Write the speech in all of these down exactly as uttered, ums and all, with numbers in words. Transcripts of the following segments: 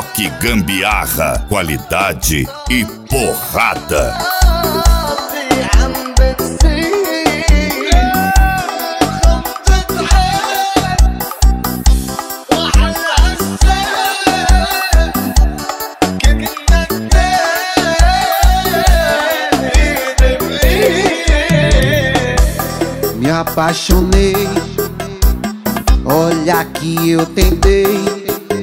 Rock Gambiarra, qualidade e porrada. Me apaixonei, olha que eu tentei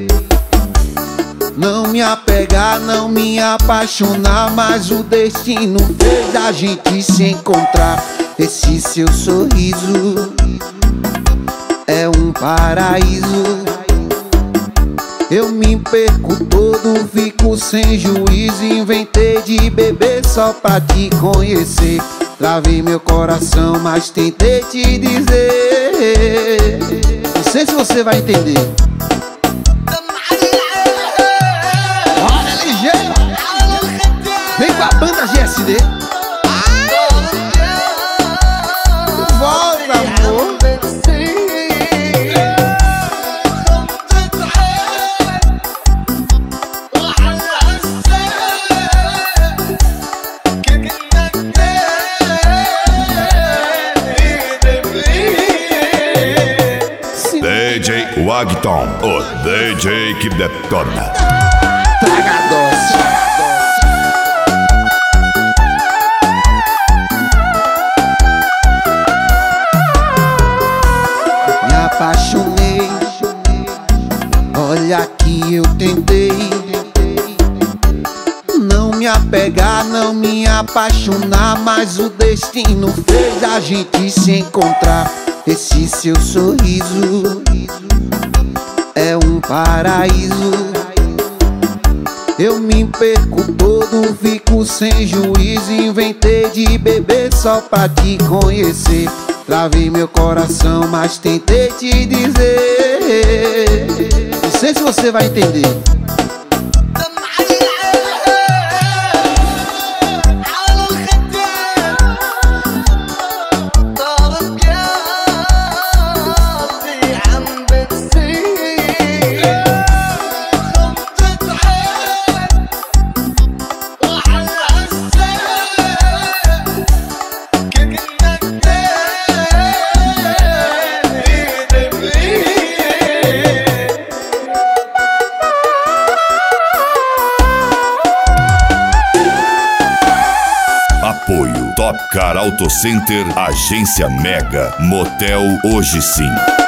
não me apegar, não me apaixonar, mas o destino fez a gente se encontrar. Esse seu sorriso é um paraíso. Eu me perco todo, fico sem juízo. Inventei de beber só pra te conhecer. Travei meu coração, mas tentei te dizer. Não sei se você vai entender. Olha, ligeiro. Vem com a banda G S D. Volta, amor. D J Wagton, o D J que detona. Traga a dose. Me apaixonei, olha que eu tentei não me apegar, não me apaixonar, mas o destino fez a gente se encontrar. Esse seu sorriso é um paraíso. Eu me perco todo, fico sem juízo. Inventei de beber só pra te conhecer. Travei meu coração, mas tentei te dizer. Não sei se você vai entender. Apoio Top Car Auto Center, Agência Mega, Motel Hoje Sim.